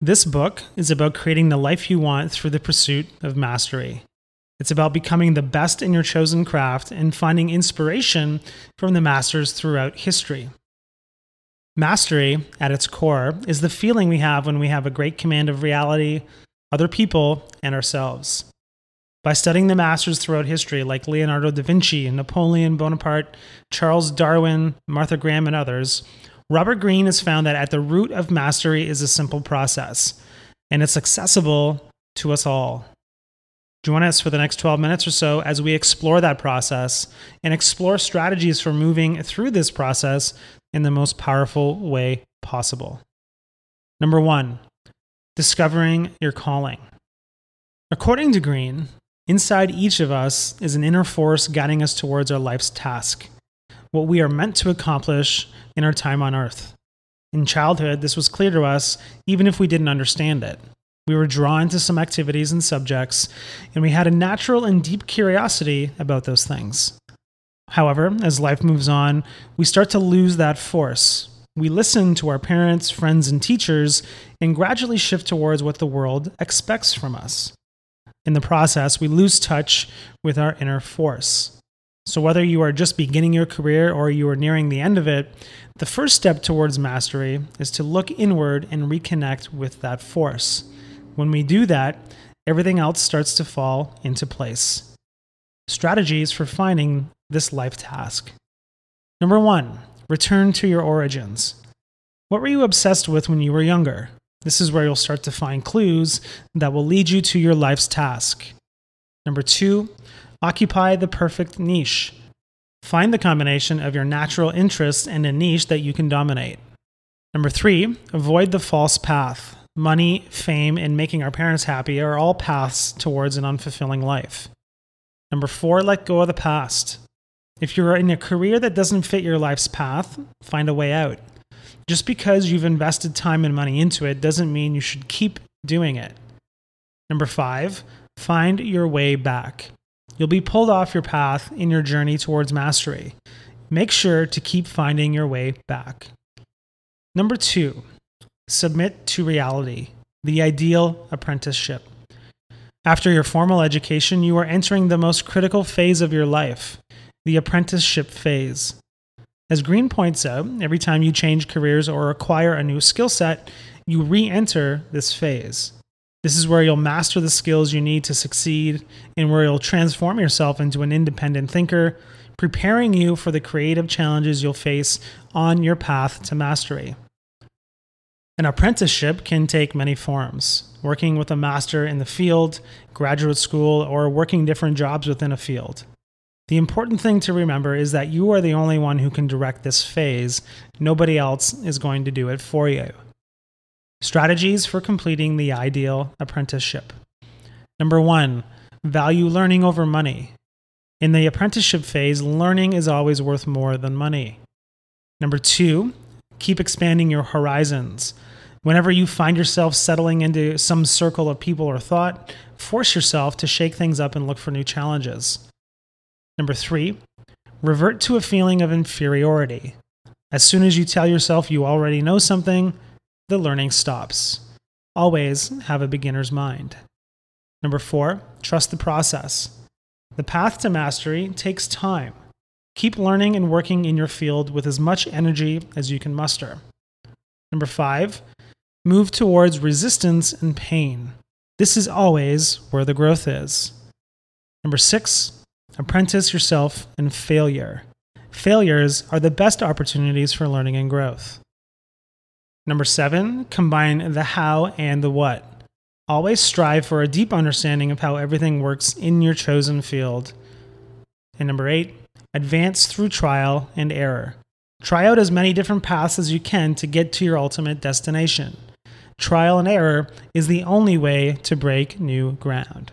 This book is about creating the life you want through the pursuit of mastery. It's about becoming the best in your chosen craft and finding inspiration from the masters throughout history. Mastery, at its core, is the feeling we have when we have a great command of reality, other people, and ourselves. By studying the masters throughout history like Leonardo da Vinci, Napoleon Bonaparte, Charles Darwin, Martha Graham, and others, Robert Greene has found that at the root of mastery is a simple process, and it's accessible to us all. Join us for the next 12 minutes or so as we explore that process and explore strategies for moving through this process in the most powerful way possible. Number 1, discovering your calling. According to Greene, inside each of us is an inner force guiding us towards our life's task, what we are meant to accomplish in our time on Earth. In childhood, this was clear to us, even if we didn't understand it. We were drawn to some activities and subjects, and we had a natural and deep curiosity about those things. However, as life moves on, we start to lose that force. We listen to our parents, friends, and teachers, and gradually shift towards what the world expects from us. In the process, we lose touch with our inner force. So whether you are just beginning your career or you are nearing the end of it, the first step towards mastery is to look inward and reconnect with that force. When we do that, everything else starts to fall into place. Strategies for finding this life task. Number 1, return to your origins. What were you obsessed with when you were younger? This is where you'll start to find clues that will lead you to your life's task. Number 2, occupy the perfect niche. Find the combination of your natural interests and a niche that you can dominate. Number 3, avoid the false path. Money, fame, and making our parents happy are all paths towards an unfulfilling life. Number 4, let go of the past. If you're in a career that doesn't fit your life's path, find a way out. Just because you've invested time and money into it doesn't mean you should keep doing it. Number 5, find your way back. You'll be pulled off your path in your journey towards mastery. Make sure to keep finding your way back. Number 2, submit to reality, the ideal apprenticeship. After your formal education, you are entering the most critical phase of your life, the apprenticeship phase. As Greene points out, every time you change careers or acquire a new skill set, you re-enter this phase. This is where you'll master the skills you need to succeed and where you'll transform yourself into an independent thinker, preparing you for the creative challenges you'll face on your path to mastery. An apprenticeship can take many forms: working with a master in the field, graduate school, or working different jobs within a field. The important thing to remember is that you are the only one who can direct this phase. Nobody else is going to do it for you. Strategies for completing the ideal apprenticeship. Number 1, value learning over money. In the apprenticeship phase, learning is always worth more than money. Number 2, keep expanding your horizons. Whenever you find yourself settling into some circle of people or thought, force yourself to shake things up and look for new challenges. Number 3, revert to a feeling of inferiority. As soon as you tell yourself you already know something, the learning stops. Always have a beginner's mind. Number 4, trust the process. The path to mastery takes time. Keep learning and working in your field with as much energy as you can muster. Number 5, move towards resistance and pain. This is always where the growth is. Number 6, apprentice yourself in failure. Failures are the best opportunities for learning and growth. Number 7, combine the how and the what. Always strive for a deep understanding of how everything works in your chosen field. And number 8, advance through trial and error. Try out as many different paths as you can to get to your ultimate destination. Trial and error is the only way to break new ground.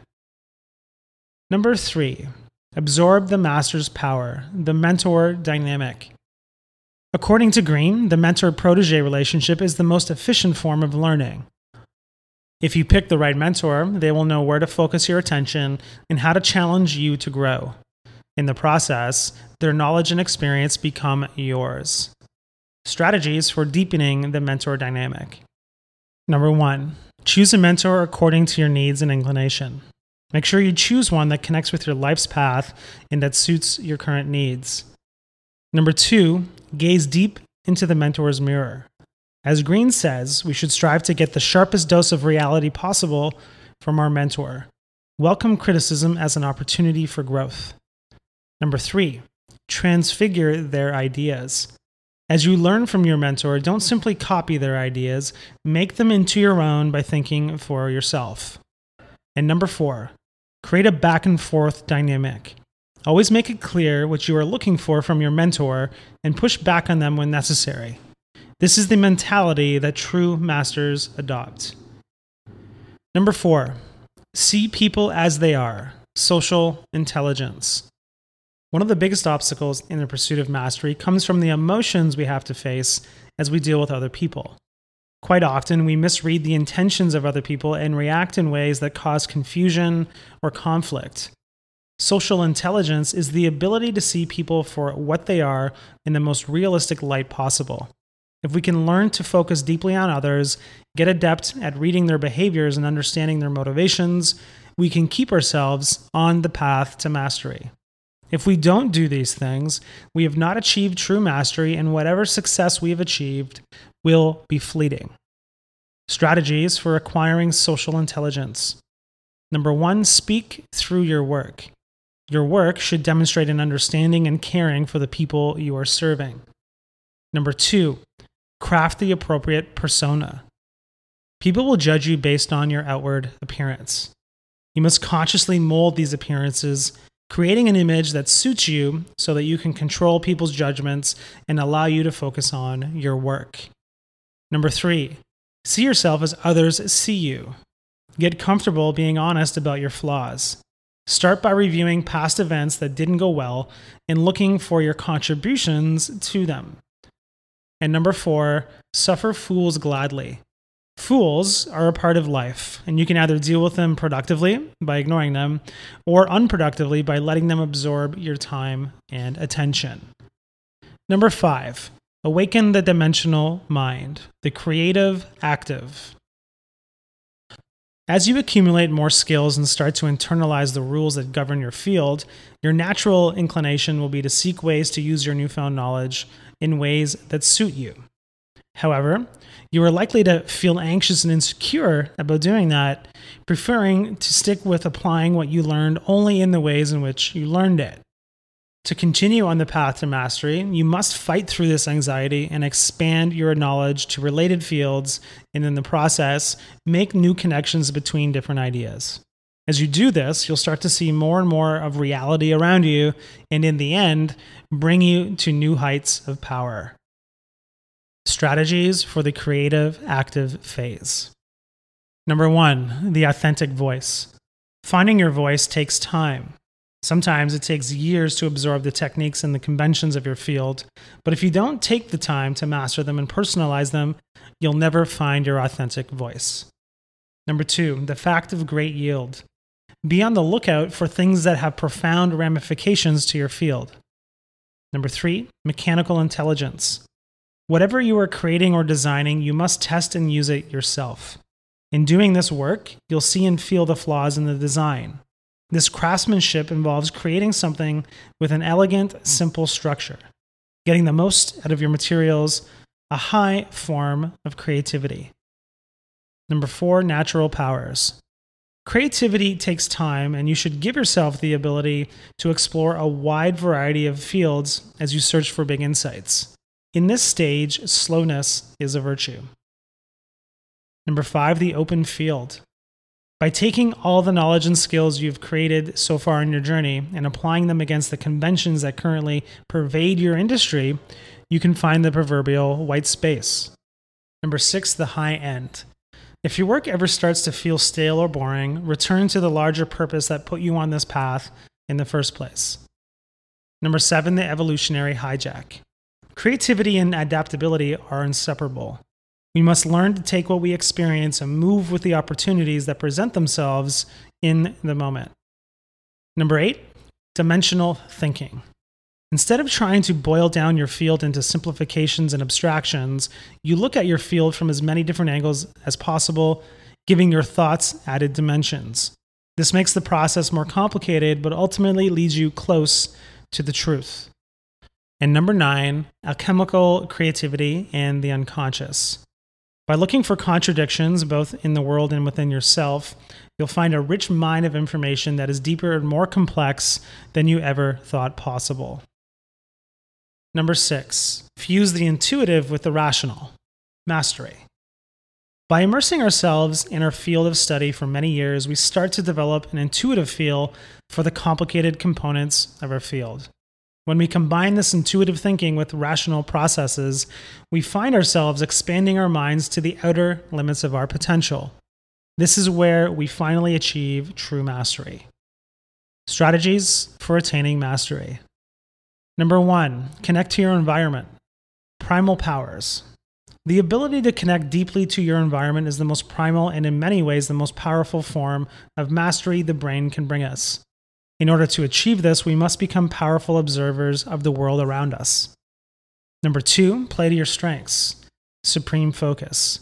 Number 3, absorb the master's power, the mentor dynamic. According to Greene, the mentor-protege relationship is the most efficient form of learning. If you pick the right mentor, they will know where to focus your attention and how to challenge you to grow. In the process, their knowledge and experience become yours. Strategies for deepening the mentor dynamic. Number 1, choose a mentor according to your needs and inclination. Make sure you choose one that connects with your life's path and that suits your current needs. Number 2, gaze deep into the mentor's mirror. As Green says, we should strive to get the sharpest dose of reality possible from our mentor. Welcome criticism as an opportunity for growth. Number 3, transfigure their ideas. As you learn from your mentor, don't simply copy their ideas, make them into your own by thinking for yourself. And number 4, create a back and forth dynamic. Always make it clear what you are looking for from your mentor and push back on them when necessary. This is the mentality that true masters adopt. Number 4, see people as they are. Social intelligence. One of the biggest obstacles in the pursuit of mastery comes from the emotions we have to face as we deal with other people. Quite often, we misread the intentions of other people and react in ways that cause confusion or conflict. Social intelligence is the ability to see people for what they are in the most realistic light possible. If we can learn to focus deeply on others, get adept at reading their behaviors and understanding their motivations, we can keep ourselves on the path to mastery. If we don't do these things, we have not achieved true mastery, and whatever success we have achieved will be fleeting. Strategies for acquiring social intelligence. Number 1, speak through your work. Your work should demonstrate an understanding and caring for the people you are serving. Number 2, craft the appropriate persona. People will judge you based on your outward appearance. You must consciously mold these appearances, creating an image that suits you so that you can control people's judgments and allow you to focus on your work. Number 3, see yourself as others see you. Get comfortable being honest about your flaws. Start by reviewing past events that didn't go well and looking for your contributions to them. And number 4, suffer fools gladly. Fools are a part of life, and you can either deal with them productively by ignoring them or unproductively by letting them absorb your time and attention. Number 5, awaken the dimensional mind, the creative active. As you accumulate more skills and start to internalize the rules that govern your field, your natural inclination will be to seek ways to use your newfound knowledge in ways that suit you. However, you are likely to feel anxious and insecure about doing that, preferring to stick with applying what you learned only in the ways in which you learned it. To continue on the path to mastery, you must fight through this anxiety and expand your knowledge to related fields, and in the process, make new connections between different ideas. As you do this, you'll start to see more and more of reality around you, and in the end, bring you to new heights of power. Strategies for the creative active phase. Number 1, the authentic voice. Finding your voice takes time. Sometimes it takes years to absorb the techniques and the conventions of your field, but if you don't take the time to master them and personalize them, you'll never find your authentic voice. Number 2, the fact of great yield. Be on the lookout for things that have profound ramifications to your field. Number 3, mechanical intelligence. Whatever you are creating or designing, you must test and use it yourself. In doing this work, you'll see and feel the flaws in the design. This craftsmanship involves creating something with an elegant, simple structure, getting the most out of your materials, a high form of creativity. Number 4, natural powers. Creativity takes time, and you should give yourself the ability to explore a wide variety of fields as you search for big insights. In this stage, slowness is a virtue. Number 5, the open field. By taking all the knowledge and skills you've created so far in your journey and applying them against the conventions that currently pervade your industry, you can find the proverbial white space. Number 6, the high end. If your work ever starts to feel stale or boring, return to the larger purpose that put you on this path in the first place. Number 7, the evolutionary hijack. Creativity and adaptability are inseparable. We must learn to take what we experience and move with the opportunities that present themselves in the moment. Number 8, dimensional thinking. Instead of trying to boil down your field into simplifications and abstractions, you look at your field from as many different angles as possible, giving your thoughts added dimensions. This makes the process more complicated, but ultimately leads you close to the truth. And number 9, alchemical creativity and the unconscious. By looking for contradictions, both in the world and within yourself, you'll find a rich mine of information that is deeper and more complex than you ever thought possible. Number 6, fuse the intuitive with the rational. Mastery. By immersing ourselves in our field of study for many years, we start to develop an intuitive feel for the complicated components of our field. When we combine this intuitive thinking with rational processes, we find ourselves expanding our minds to the outer limits of our potential. This is where we finally achieve true mastery. Strategies for attaining mastery. Number 1, connect to your environment. Primal powers. The ability to connect deeply to your environment is the most primal and in many ways the most powerful form of mastery the brain can bring us. In order to achieve this, we must become powerful observers of the world around us. Number 2, play to your strengths. Supreme focus.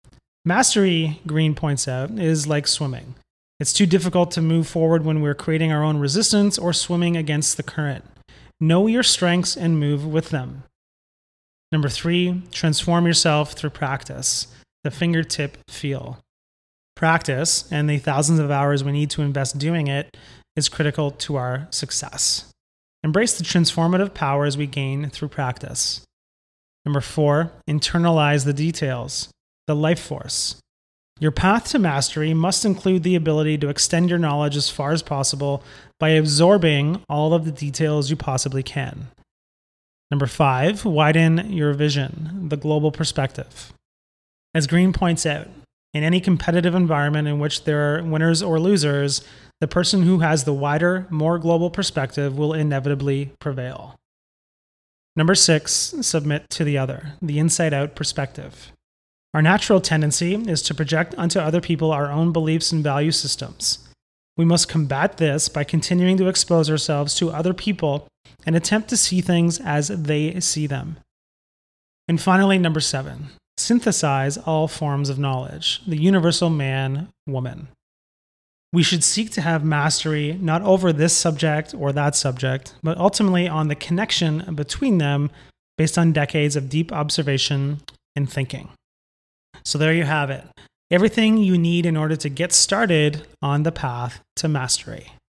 Mastery, Green points out, is like swimming. It's too difficult to move forward when we're creating our own resistance or swimming against the current. Know your strengths and move with them. Number 3, transform yourself through practice. The fingertip feel. Practice, and the thousands of hours we need to invest doing it, is critical to our success. Embrace the transformative powers we gain through practice. Number 4, internalize the details. The life force. Your path to mastery must include the ability to extend your knowledge as far as possible by absorbing all of the details you possibly can. Number 5, widen your vision, the global perspective. As Green points out, in any competitive environment in which there are winners or losers, the person who has the wider, more global perspective will inevitably prevail. Number 6, submit to the other, the inside-out perspective. Our natural tendency is to project onto other people our own beliefs and value systems. We must combat this by continuing to expose ourselves to other people and attempt to see things as they see them. And finally, number 7, synthesize all forms of knowledge, the universal man, woman. We should seek to have mastery not over this subject or that subject, but ultimately on the connection between them based on decades of deep observation and thinking. So there you have it. Everything you need in order to get started on the path to mastery.